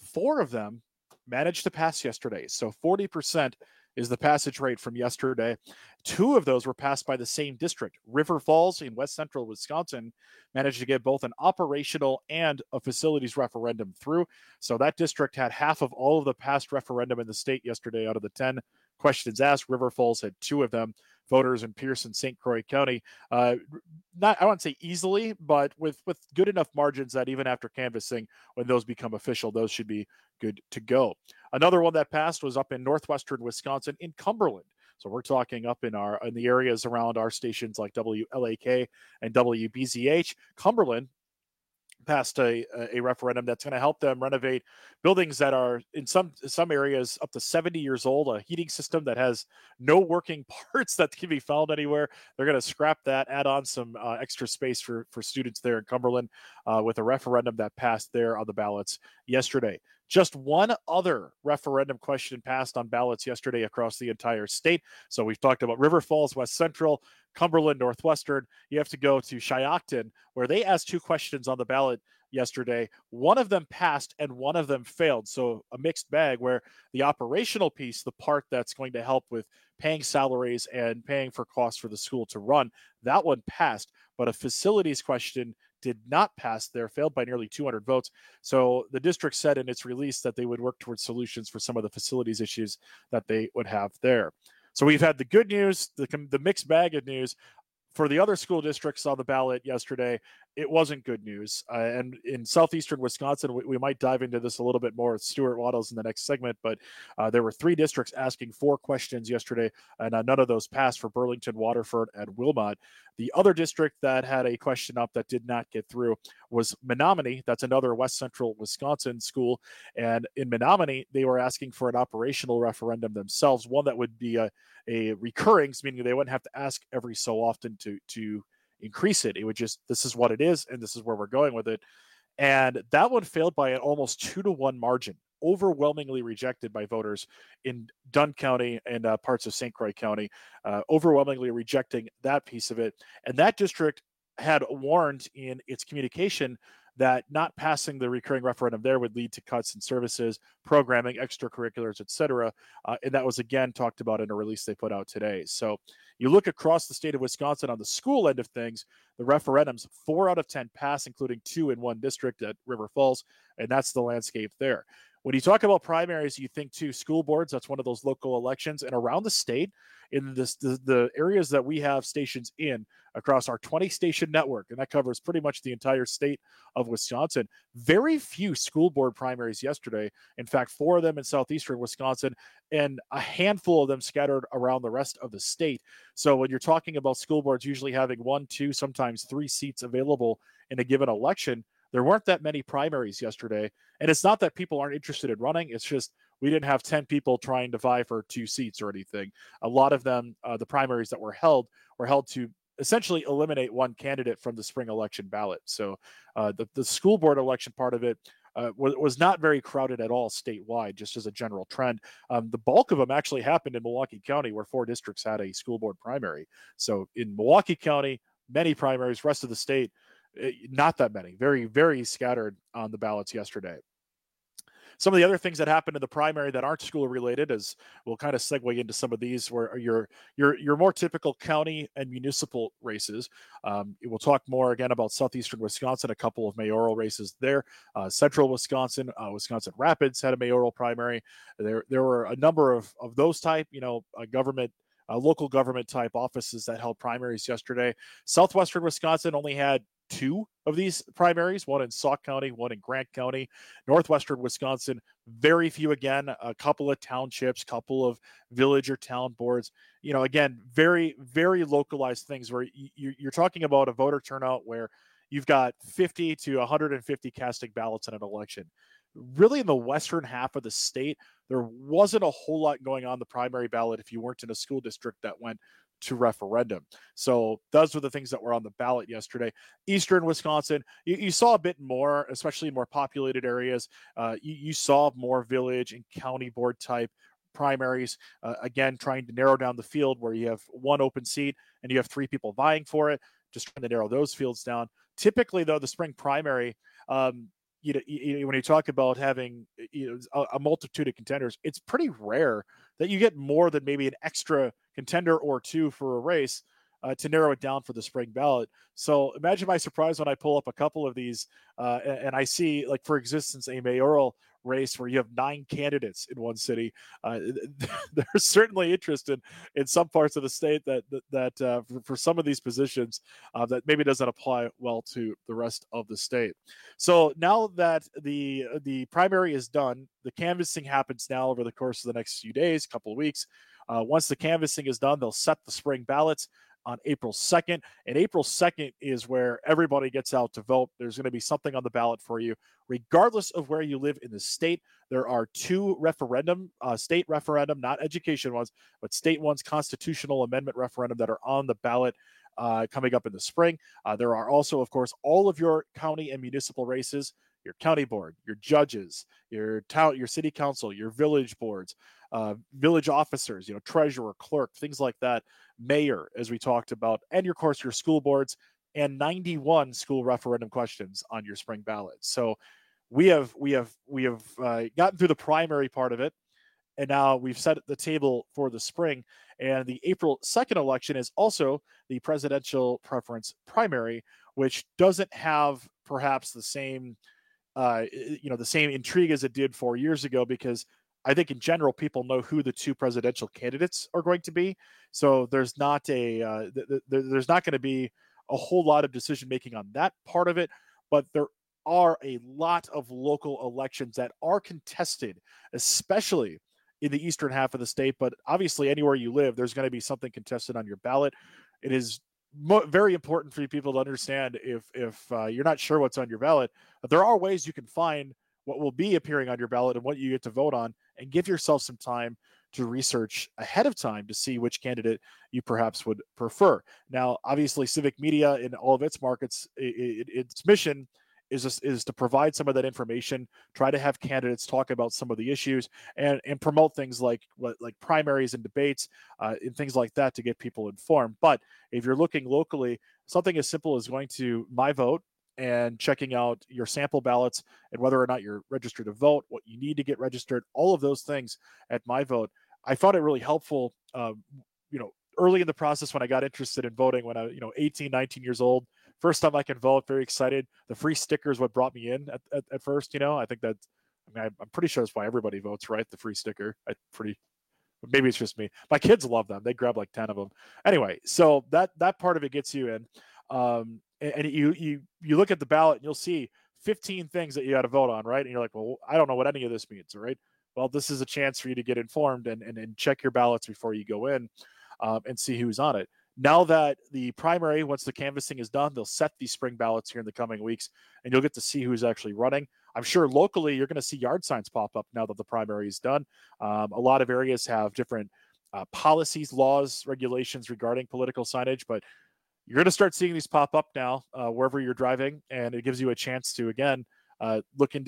4 of them managed to pass yesterday. So 40% is the passage rate from yesterday. 2 of those were passed by the same district. River Falls in west central Wisconsin managed to get both an operational and a facilities referendum through. So that district had half of all of the past referendum in the state yesterday out of the 10 questions asked. River Falls had 2 of them. Voters in Pierce and St. Croix County, I won't say easily, but with good enough margins that even after canvassing, when those become official, those should be good to go. Another one that passed was up in northwestern Wisconsin in Cumberland. So we're talking up in the areas around our stations like WLAK and WBZH. Cumberland passed a referendum that's going to help them renovate buildings that are in some areas up to 70 years old, a heating system that has no working parts that can be found anywhere. They're going to scrap that, add on some extra space for students there in Cumberland with a referendum that passed there on the ballots yesterday. Just one other referendum question passed on ballots yesterday across the entire state. So we've talked about River Falls, West Central, Cumberland, Northwestern. You have to go to Shiocton, where they asked 2 questions on the ballot yesterday. One of them passed and one of them failed. So a mixed bag where the operational piece, the part that's going to help with paying salaries and paying for costs for the school to run, that one passed. But a facilities question did not pass there, failed by nearly 200 votes. So the district said in its release that they would work towards solutions for some of the facilities issues that they would have there. So we've had the good news, the mixed bag of news. For the other school districts on the ballot yesterday, it wasn't good news. And in southeastern Wisconsin, we might dive into this a little bit more with Stuart Waddles in the next segment, but there were 3 districts asking 4 questions yesterday, and none of those passed for Burlington, Waterford, and Wilmot. The other district that had a question up that did not get through was Menominee. That's another west central Wisconsin school. And in Menominee, they were asking for an operational referendum themselves, one that would be a recurring, meaning they wouldn't have to ask every so often to increase it. It would just, this is what it is, and this is where we're going with it. And that one failed by an almost 2-to-1 margin, overwhelmingly rejected by voters in Dunn County and parts of St. Croix County, overwhelmingly rejecting that piece of it. And that district had warned in its communication that not passing the recurring referendum there would lead to cuts in services, programming, extracurriculars, etc. And that was again talked about in a release they put out today. So you look across the state of Wisconsin on the school end of things, the referendums, 4 out of 10 pass, including 2 in one district at River Falls, and that's the landscape there. When you talk about primaries, you think too, school boards, that's one of those local elections. And around the state, in the areas that we have stations in across our 20-station network, and that covers pretty much the entire state of Wisconsin, very few school board primaries yesterday. In fact, 4 of them in southeastern Wisconsin and a handful of them scattered around the rest of the state. So when you're talking about school boards usually having 1, 2, sometimes 3 seats available in a given election, there weren't that many primaries yesterday. And it's not that people aren't interested in running. It's just we didn't have 10 people trying to vie for 2 seats or anything. A lot of them, the primaries that were held to essentially eliminate one candidate from the spring election ballot. So the school board election part of it was not very crowded at all statewide, just as a general trend. The bulk of them actually happened in Milwaukee County, where 4 districts had a school board primary. So in Milwaukee County, many primaries. Rest of the state, not that many. Very, very scattered on the ballots yesterday. Some of the other things that happened in the primary that aren't school related, as we'll kind of segue into some of these, where your more typical county and municipal races. We'll talk more again about southeastern Wisconsin, a couple of mayoral races there. Central Wisconsin, Wisconsin Rapids had a mayoral primary. There were a number of those type, local government type offices that held primaries yesterday. Southwestern Wisconsin only had 2 of these primaries, one in Sauk County, one in Grant County. Northwestern Wisconsin, very few again, a couple of townships, couple of village or town boards. Again, very, very localized things where you're talking about a voter turnout where you've got 50 to 150 casting ballots in an election. Really, in the western half of the state, there wasn't a whole lot going on the primary ballot if you weren't in a school district that went to referendum. So those were the things that were on the ballot yesterday. Eastern Wisconsin, you saw a bit more, especially in more populated areas. You saw more village and county board type primaries, again, trying to narrow down the field where you have 1 open seat and you have 3 people vying for it, just trying to narrow those fields down. Typically, though, the spring primary, when you talk about having a multitude of contenders, it's pretty rare that you get more than maybe an extra contender or 2 for a race to narrow it down for the spring ballot. So imagine my surprise when I pull up a couple of these and I see, like, for existence, a mayoral race where you have 9 candidates in one city. There's certainly interest in some parts of the state that for some of these positions that maybe doesn't apply well to the rest of the state. So now that the primary is done, the canvassing happens now over the course of the next few days, couple of weeks. Once the canvassing is done, they'll set the spring ballots on April 2nd. And April 2nd is where everybody gets out to vote. There's going to be something on the ballot for you, regardless of where you live in the state. There are 2 referendum, state referendum, not education ones, but state ones, constitutional amendment referendum that are on the ballot coming up in the spring. There are also, of course, all of your county and municipal races, your county board, your judges, your city council, your village boards, village officers, treasurer, clerk, things like that, mayor, as we talked about, and of course your school boards, and 91 school referendum questions on your spring ballot. So we have gotten through the primary part of it, and now we've set the table for the spring. And the April 2nd election is also the presidential preference primary, which doesn't have perhaps the same the same intrigue as it did 4 years ago, because I think in general people know who the 2 presidential candidates are going to be. So there's not going to be a whole lot of decision making on that part of it, but there are a lot of local elections that are contested, especially in the eastern half of the state. But obviously, anywhere you live, there's going to be something contested on your ballot. It is very important for you people to understand, if you're not sure what's on your ballot, that there are ways you can find what will be appearing on your ballot and what you get to vote on, and give yourself some time to research ahead of time to see which candidate you perhaps would prefer. Now, obviously, Civic Media in all of its markets, its mission is to provide some of that information, try to have candidates talk about some of the issues, and promote things like primaries and debates and things like that to get people informed. But if you're looking locally, something as simple as going to My Vote and checking out your sample ballots and whether or not you're registered to vote, what you need to get registered, all of those things at My Vote. I found it really helpful, early in the process when I got interested in voting, when I, 18, 19 years old, first time I can vote, very excited. The free sticker is what brought me in at first, I think I'm pretty sure that's why everybody votes, right? The free sticker. Maybe it's just me. My kids love them. They grab like 10 of them. Anyway, so that part of it gets you in. And you look at the ballot and you'll see 15 things that you got to vote on, right? And you're like, well, I don't know what any of this means, right? Well, this is a chance for you to get informed and check your ballots before you go in and see who's on it. Now that the primary, once the canvassing is done, they'll set these spring ballots here in the coming weeks, and you'll get to see who's actually running. I'm sure locally you're going to see yard signs pop up now that the primary is done. A lot of areas have different policies, laws, regulations regarding political signage, but you're going to start seeing these pop up now wherever you're driving, and it gives you a chance to, again, look into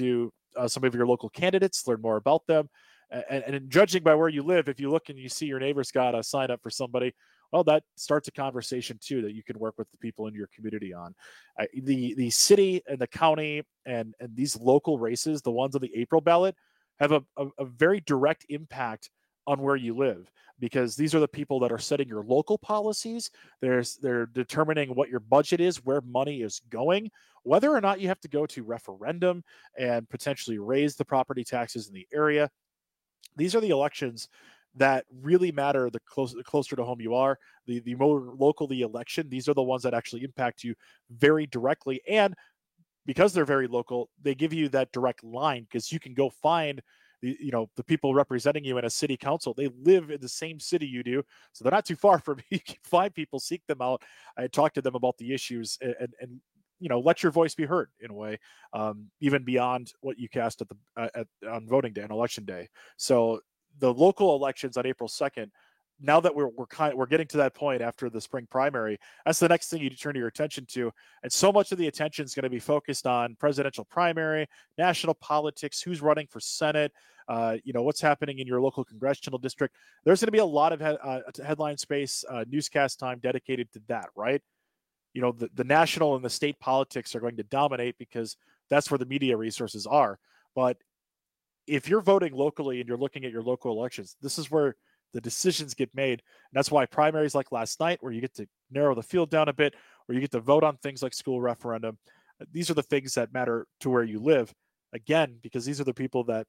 some of your local candidates, learn more about them. And judging by where you live, if you look and you see your neighbor's got a sign up for somebody, well, that starts a conversation too that you can work with the people in your community on. The city and the county and these local races, the ones on the April ballot, have a very direct impact on where you live, because these are the people that are setting your local policies. They're determining what your budget is, where money is going, whether or not you have to go to referendum and potentially raise the property taxes in the area. These are the elections that really matter the closer to home you are, the more local the election. These are the ones that actually impact you very directly. And because they're very local, they give you that direct line, because you can go find the people representing you in a city council. They live in the same city you do, so they're not too far from you. You can find people, seek them out, talk to them about the issues, and let your voice be heard in a way, even beyond what you cast on voting day and election day. So the local elections on April 2nd, now that we're getting to that point after the spring primary, that's the next thing you turn your attention to. And so much of the attention is going to be focused on presidential primary, national politics, who's running for Senate, what's happening in your local congressional district. There's going to be a lot of headline space, newscast time dedicated to that, right? The national and the state politics are going to dominate because that's where the media resources are. But if you're voting locally and you're looking at your local elections, this is where the decisions get made. And that's why primaries like last night, where you get to narrow the field down a bit, where you get to vote on things like school referendum. These are the things that matter to where you live. Again, because these are the people that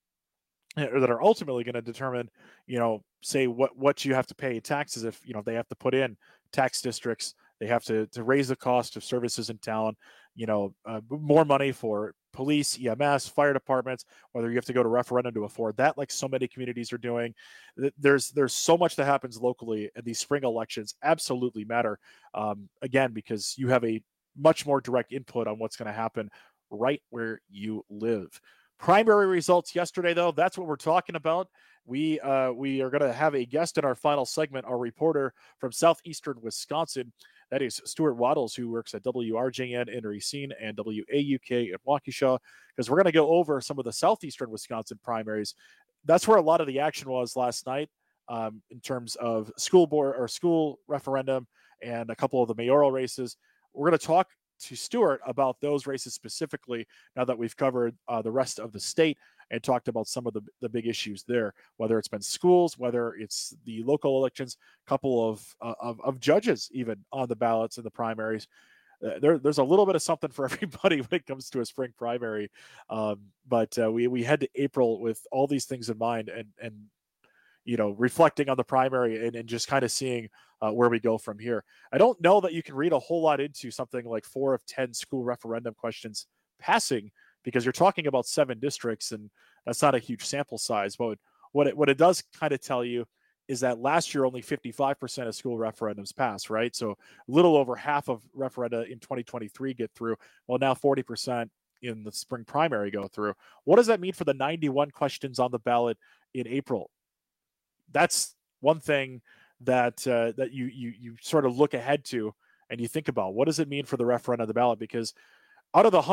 are ultimately going to determine, say what you have to pay taxes if, they have to put in tax districts. They have to raise the cost of services in town, more money for police, EMS, fire departments, whether you have to go to referendum to afford that, like so many communities are doing. There's so much that happens locally, and these spring elections absolutely matter, again, because you have a much more direct input on what's going to happen right where you live. Primary results yesterday, though, that's what we're talking about. We are going to have a guest in our final segment, our reporter from southeastern Wisconsin. That is Stuart Waddles, who works at WRJN in Racine and WAUK in Waukesha, because we're going to go over some of the southeastern Wisconsin primaries. That's where a lot of the action was last night, in terms of school board or school referendum and a couple of the mayoral races. We're going to talk to Stuart about those races specifically now that we've covered the rest of the state and talked about some of the big issues there, whether it's been schools, whether it's the local elections, a couple of judges even on the ballots in the primaries. There's a little bit of something for everybody when it comes to a spring primary. But we head to April with all these things in mind and reflecting on the primary and just kind of seeing where we go from here. I don't know that you can read a whole lot into something like 4 of 10 school referendum questions passing, because you're talking about 7 districts, and that's not a huge sample size. But what it does kind of tell you is that last year only 55% of school referendums passed, right? So a little over half of referenda in 2023 get through. Well, now 40% in the spring primary go through. What does that mean for the 91 questions on the ballot in April? That's one thing that you sort of look ahead to and you think about. What does it mean for the referendum on the ballot? Because out of the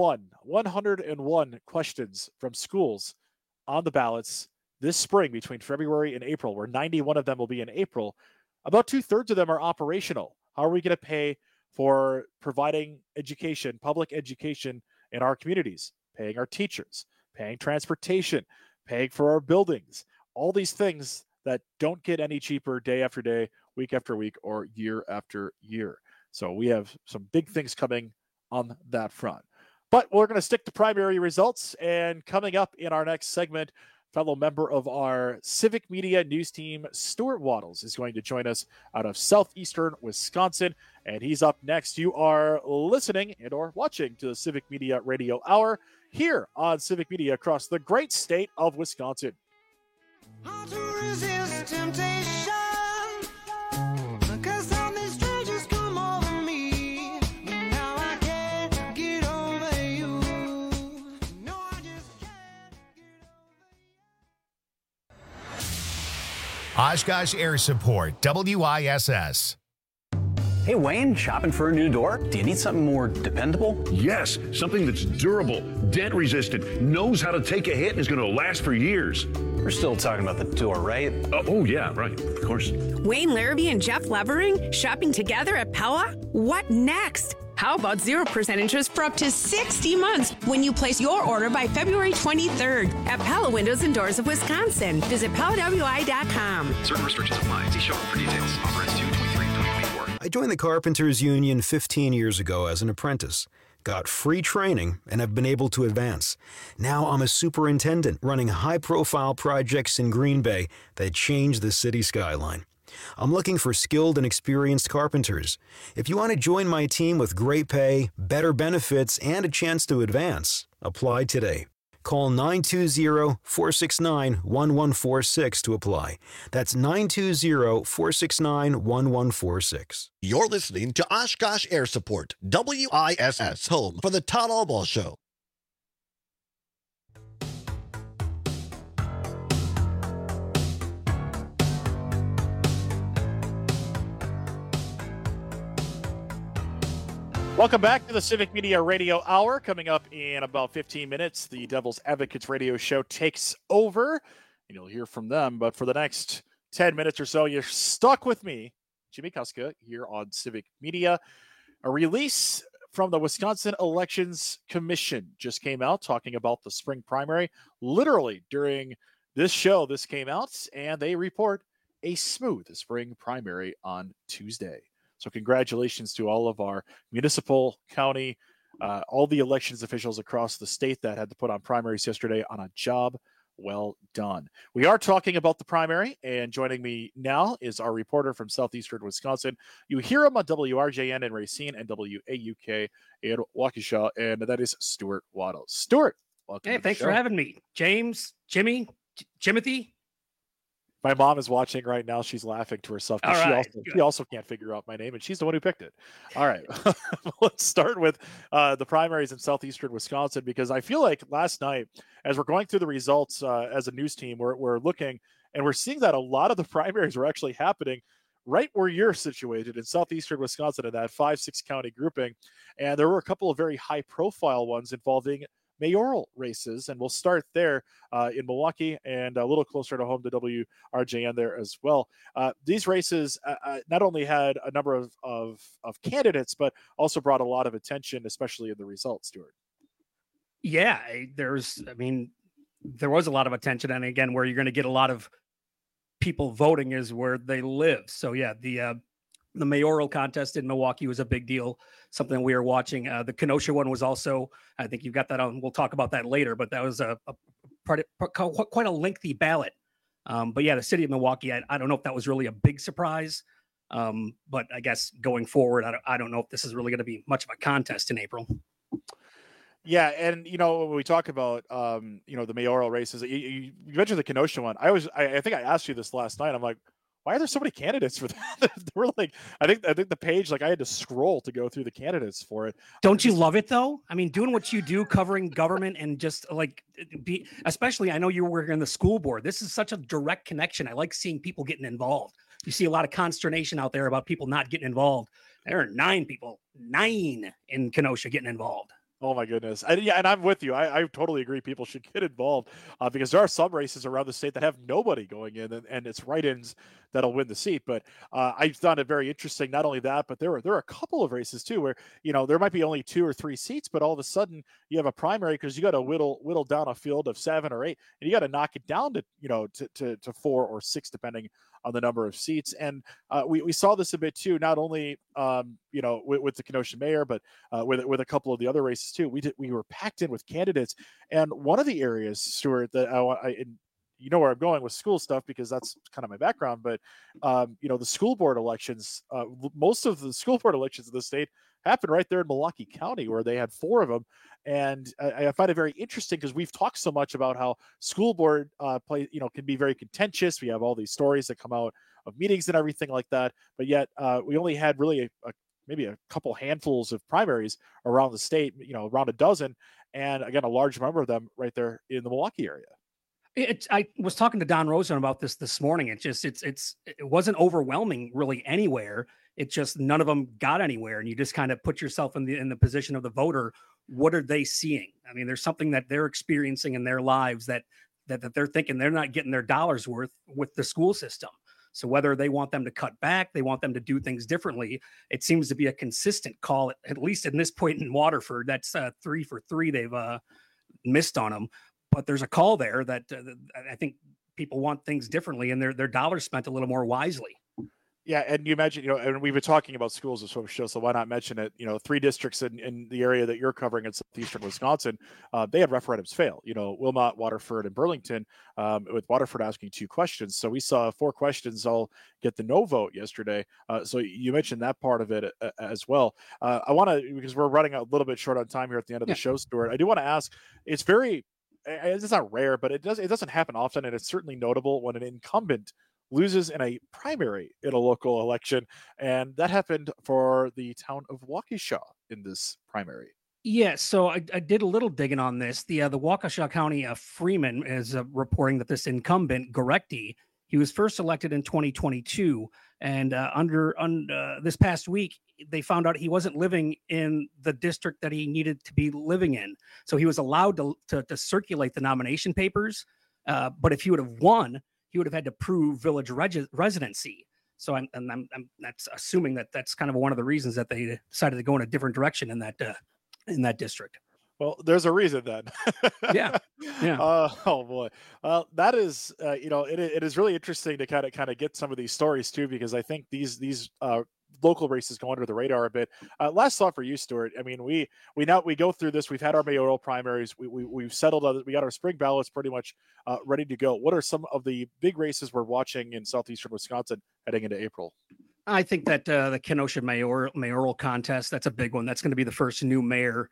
101 questions from schools on the ballots this spring between February and April, where 91 of them will be in April, about 2/3 of them are operational. How are we going to pay for providing education, public education in our communities, paying our teachers, paying transportation, paying for our buildings, all these things that don't get any cheaper day after day, week after week, or year after year. So we have some big things coming on that front. But we're going to stick to primary results. And coming up in our next segment, fellow member of our Civic Media News team, Stuart Waddles, is going to join us out of southeastern Wisconsin. And he's up next. You are listening and or watching to the Civic Media Radio Hour here on Civic Media across the great state of Wisconsin. How to resist temptation, 'cause all these strangers come over me. Now I can't get over you. No, I just can't Oshkosh Air Support, WISS. Hey, Wayne, shopping for a new door? Do you need something more dependable? Yes, something that's durable, dent-resistant, knows how to take a hit, and is going to last for years. We're still talking about the door, right? Oh, yeah, right, of course. Wayne Larrabee and Jeff Levering shopping together at Pella? What next? How about 0% interest for up to 60 months when you place your order by February 23rd at Pella Windows and Doors of Wisconsin. Visit PellaWI.com. Certain restrictions apply. See shop for details. Offer ends 2/23/2024. I joined the Carpenters Union 15 years ago as an apprentice, got free training, and have been able to advance. Now I'm a superintendent running high-profile projects in Green Bay that change the city skyline. I'm looking for skilled and experienced carpenters. If you want to join my team with great pay, better benefits, and a chance to advance, apply today. Call 920-469-1146 to apply. That's 920-469-1146. You're listening to Oshkosh Air Support, WISS, home for the Todd Albaugh Show. Welcome back to the Civic Media Radio Hour. Coming up in about 15 minutes, the Devil's Advocates radio show takes over, and you'll hear from them. But for the next 10 minutes or so, you're stuck with me, Jimmy Kuska, here on Civic Media. A release from the Wisconsin Elections Commission just came out talking about the spring primary. Literally during this show, this came out, and they report a smooth spring primary on Tuesday. So congratulations to all of our municipal, county, all the elections officials across the state that had to put on primaries yesterday on a job well done. We are talking about the primary, and joining me now is our reporter from southeastern Wisconsin. You hear him on WRJN in Racine and WAUK in Waukesha, and that is Stuart Waddle. Stuart, welcome. Hey, thanks for having me. James, Jimmy, Jimothy. My mom is watching right now. She's laughing to herself. She also can't figure out my name, and she's the one who picked it. All right. Let's start with the primaries in southeastern Wisconsin, because I feel like last night, as we're going through the results as a news team, we're looking, and we're seeing that a lot of the primaries were actually happening right where you're situated in southeastern Wisconsin in that 5-6 county grouping. And there were a couple of very high-profile ones involving mayoral races, and we'll start there in Milwaukee and a little closer to home to WRJN there as well. These races not only had a number of candidates, but also brought a lot of attention, especially in the results, Stuart. Yeah, there was a lot of attention, and again, where you're going to get a lot of people voting is where they live. So yeah, the mayoral contest in Milwaukee was a big deal, something we were watching. The Kenosha one was also, I think you've got that on, we'll talk about that later, but that was quite a lengthy ballot. But yeah, the city of Milwaukee, I don't know if that was really a big surprise, but I guess going forward, I don't know if this is really going to be much of a contest in April. Yeah, and when we talk about the mayoral races, you mentioned the Kenosha one. I think I asked you this last night. I'm like, why are there so many candidates for that? There were I think the page, I had to scroll to go through the candidates for it. Don't you love it though? I mean, doing what you do, covering government, and just especially, I know you were in the school board. This is such a direct connection. I like seeing people getting involved. You see a lot of consternation out there about people not getting involved. There are 9 in Kenosha getting involved. Oh my goodness. And I'm with you. I totally agree. People should get involved because there are some races around the state that have nobody going in, and it's write-ins that'll win the seat. But I found it very interesting. Not only that, but there are a couple of races too where there might be only 2 or 3 seats, but all of a sudden you have a primary because you got to whittle down a field of 7 or 8, and you got to knock it down to 4 or 6 depending on the number of seats. And we saw this a bit too, not only with the Kenosha mayor, but with a couple of the other races too. We were packed in with candidates, and one of the areas, Stuart, that you know where I'm going with school stuff because that's kind of my background, but the school board elections, most of the school board elections in the state happened right there in Milwaukee County, where they had 4 of them. And I find it very interesting because we've talked so much about how school board can be very contentious. We have all these stories that come out of meetings and everything like that, but yet we only had really maybe a couple handfuls of primaries around the state, around a dozen, and again, a large number of them right there in the Milwaukee area. I was talking to Don Rosen about this morning. It wasn't overwhelming really anywhere. It just none of them got anywhere, and you just kind of put yourself in the position of the voter. What are they seeing? I mean, there's something that they're experiencing in their lives that they're thinking they're not getting their dollars worth with the school system. So whether they want them to cut back, they want them to do things differently, it seems to be a consistent call, at least in this point in Waterford. That's 3 for 3 they've missed on them. But there's a call there that I think people want things differently, and their dollars spent a little more wisely. Yeah, and you imagine, and we've been talking about schools this whole show, so why not mention it? 3 districts in the area that you're covering in southeastern Wisconsin, they had referendums fail. Wilmot, Waterford, and Burlington, with Waterford asking 2 questions. So we saw 4 questions all get the no vote yesterday. So you mentioned that part of it as well. I want to, because we're running a little bit short on time here at the end of the show, Stuart, I do want to ask, it's not rare, but it doesn't happen often, and it's certainly notable when an incumbent loses in a primary in a local election, and that happened for the town of Waukesha in this primary. Yeah, so I did a little digging on this. The Waukesha County Freeman is reporting that this incumbent, Gorecki, he was first elected in 2022, and under this past week, they found out he wasn't living in the district that he needed to be living in. So he was allowed to circulate the nomination papers, but if he would have won, he would have had to prove village residency. So I'm that's assuming that that's kind of one of the reasons that they decided to go in a different direction in that district. Well, there's a reason then. Yeah. Oh boy. Well, that is, it is really interesting to kind of get some of these stories too, because I think these local races go under the radar a bit. Last thought for you, Stuart. I mean, we go through this. We've had our mayoral primaries. We've settled on it. We got our spring ballots pretty much ready to go. What are some of the big races we're watching in southeastern Wisconsin heading into April? I think that the Kenosha mayoral contest, that's a big one. That's going to be the first new mayor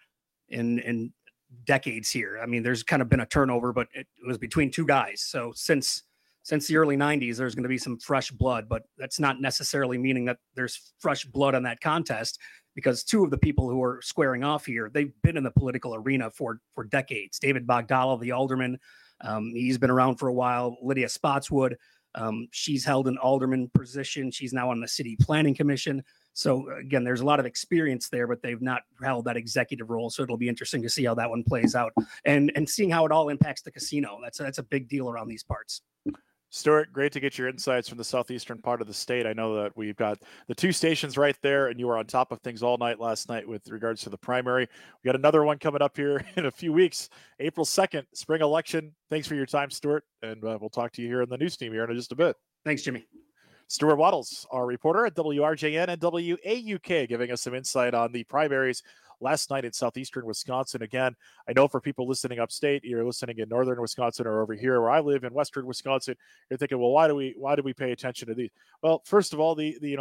in decades here. I mean, there's kind of been a turnover, but it was between 2 guys. So since the early 90s, there's going to be some fresh blood, but that's not necessarily meaning that there's fresh blood on that contest, because 2 of the people who are squaring off here, they've been in the political arena for decades. David Bogdala, the alderman, he's been around for a while. Lydia Spotswood, she's held an alderman position. She's now on the city planning commission. So again, there's a lot of experience there, but they've not held that executive role. So it'll be interesting to see how that one plays out, and seeing how it all impacts the casino. That's a big deal around these parts. Stuart, great to get your insights from the southeastern part of the state. I know that we've got the 2 stations right there, and you were on top of things all night last night with regards to the primary. We got another one coming up here in a few weeks, April 2nd, spring election. Thanks for your time, Stuart, and we'll talk to you here in the news team here in just a bit. Thanks, Jimmy. Stuart Wattles, our reporter at WRJN and WAUK, giving us some insight on the primaries last night in southeastern Wisconsin. Again, I know for people listening upstate, you're listening in northern Wisconsin or over here where I live in western Wisconsin, you're thinking, well, why do we pay attention to these? Well, first of all,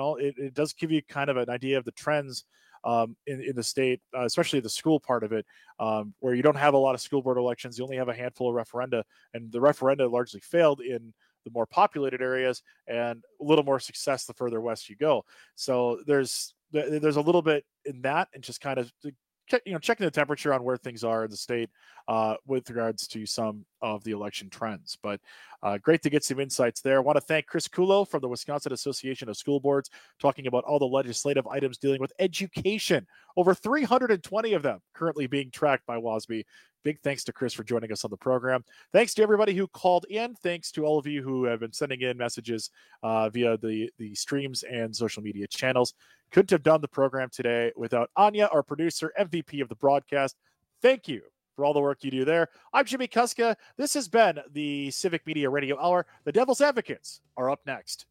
it does give you kind of an idea of the trends in the state, especially the school part of it, where you don't have a lot of school board elections. You only have a handful of referenda, and the referenda largely failed in the more populated areas, and a little more success the further west you go. So there's a little bit in that, and just kind of checking the temperature on where things are in the state with regards to some of the election trends. But great to get some insights there. I want to thank Chris Kulo from the Wisconsin Association of School Boards, talking about all the legislative items dealing with education. Over 320 of them currently being tracked by WASB. Big thanks to Chris for joining us on the program. Thanks to everybody who called in. Thanks to all of you who have been sending in messages via the streams and social media channels. Couldn't have done the program today without Anya, our producer, MVP of the broadcast. Thank you for all the work you do there. I'm Jimmy Kuska. This has been the Civic Media Radio Hour. The Devil's Advocates are up next.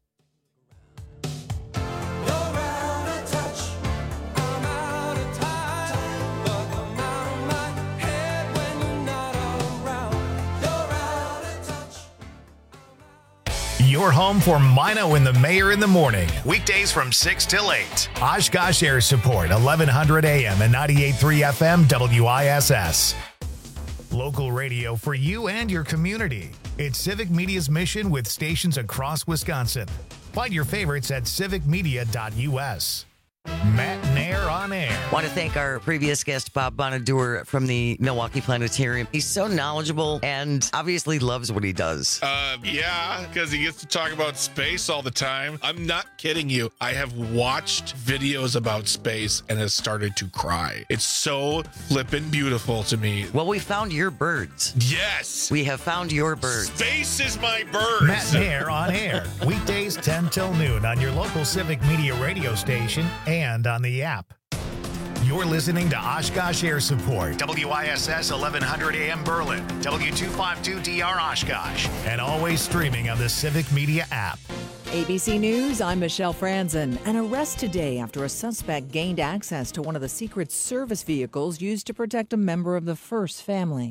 Your home for Mino and the Mayor in the morning. Weekdays from 6 till 8. Oshkosh Air Support, 1100 AM and 98.3 FM WISS. Local radio for you and your community. It's Civic Media's mission with stations across Wisconsin. Find your favorites at civicmedia.us. Matt Nair on Air. Want to thank our previous guest, Bob Bonadur from the Milwaukee Planetarium. He's so knowledgeable and obviously loves what he does. Yeah, because he gets to talk about space all the time. I'm not kidding you. I have watched videos about space and has started to cry. It's so flippin' beautiful to me. Well, we found your birds. Yes. We have found your birds. Space is my birds. Matt Mayer on Air. Weekdays 10 till noon on your local Civic Media radio station and on the app. You're listening to Oshkosh Air Support, WISS 1100 AM Berlin, W252DR Oshkosh, and always streaming on the Civic Media app. ABC News, I'm Michelle Franzen. An arrest today after a suspect gained access to one of the Secret Service vehicles used to protect a member of the First family.